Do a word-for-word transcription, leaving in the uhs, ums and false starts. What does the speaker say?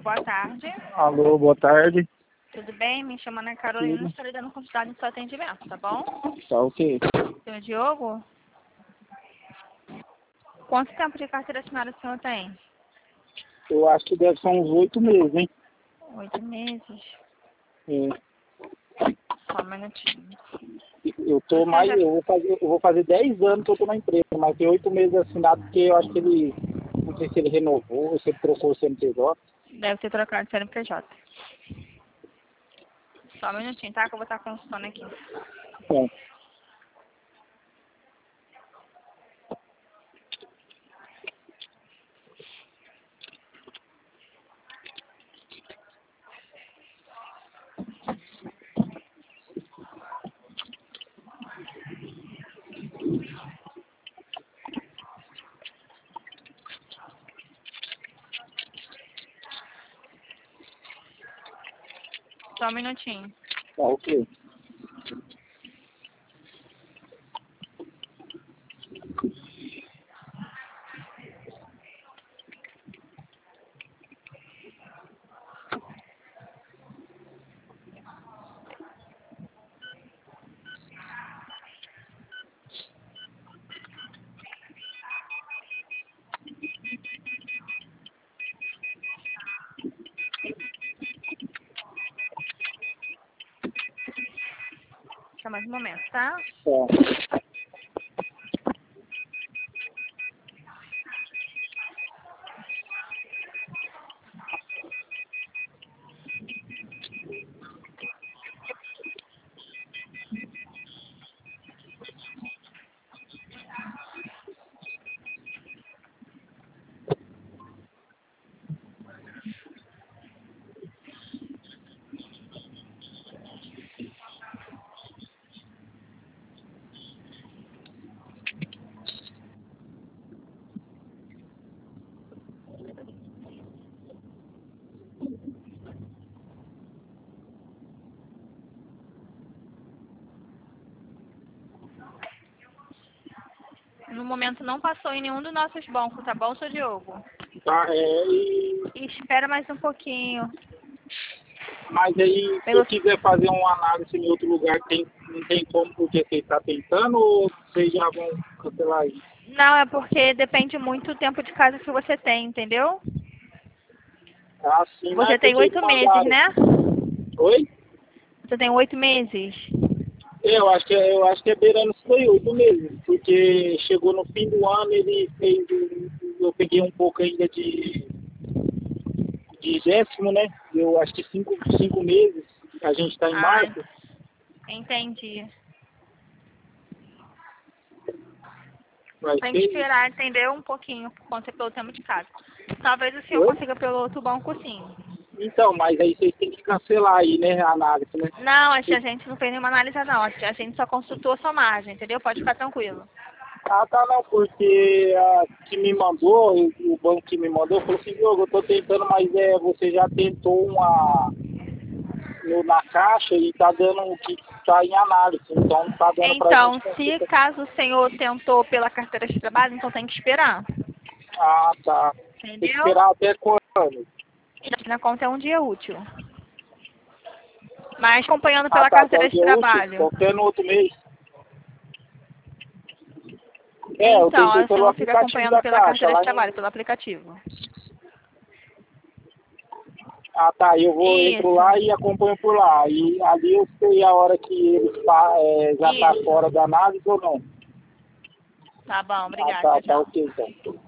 boa tarde. Alô, boa tarde. Tudo bem? Me chamo Ana Carolina, Tudo. estou dando continuidade no seu atendimento, tá bom? Tá ok. Senhor Diogo? Quanto tempo de carteira assinada o senhor tem? Eu acho que deve ser uns oito meses, hein? Oito meses. É. Só um minutinho. Eu tô mais, já- eu vou fazer, eu vou fazer dez anos que eu tô na empresa, mas tem oito meses assinado porque eu acho que ele, não sei se ele renovou, se ele trocou o C N P J. Deve ter trocado de C N P J. Só um minutinho, tá? Que eu vou estar consultando aqui. Bom, Só um minutinho. tá ok. Só mais um momento, tá? Tá. No momento não passou em nenhum dos nossos bancos, tá bom, seu Diogo? Tá, é, e, E espera mais um pouquinho. mas aí, se Pelo... eu quiser fazer uma análise em outro lugar, tem, não tem como porque você está tentando ou vocês já vão cancelar isso? Não, é porque depende muito do tempo de casa que você tem, entendeu? Ah, sim, não é Você tem porque oito meses, mandaram. né? Oi? Você tem oito meses. Eu acho que é, eu acho que é beirando isso daí, oito meses, porque chegou no fim do ano, ele fez, o- eu peguei um pouco ainda de, de décimo, né? Eu acho que cinco, cinco meses, a gente está em Ah, março, entendi. vai Tem que ser isso. esperar, entendeu? Um pouquinho, por conta pelo tempo de casa. Talvez o senhor Oi? consiga pelo outro banco, sim. Então, mas aí vocês têm que cancelar aí, né, a análise, né? Não, a gente não fez nenhuma análise, não. A gente só consultou a sua margem, entendeu? Pode ficar tranquilo. Ah, tá, não, porque a que me mandou, o banco que me mandou, falou assim, Diogo, eu tô tentando, mas é, você já tentou uma no, na caixa e tá dando que tá em análise, então não tá dando pra gente Então, se consulta. caso o senhor tentou pela carteira de trabalho, então tem que esperar. Ah, tá. Tem que Entendeu? esperar até quando? Na conta é um dia útil. Mas acompanhando Ah, pela tá, até carteira o de dia útil, trabalho. qualquer no outro mês. É, eu Então, tentei o pelo senhor fica aplicativo acompanhando da pela caixa, carteira de lá em... trabalho, pelo aplicativo. Ah, tá, eu vou, entro Isso, lá e acompanho por lá. E ali eu sei a hora que ele tá, é, já tá isso. fora da análise ou não. Tá bom, Ah, obrigada. tá, Tchau, tá tchau. ok, então.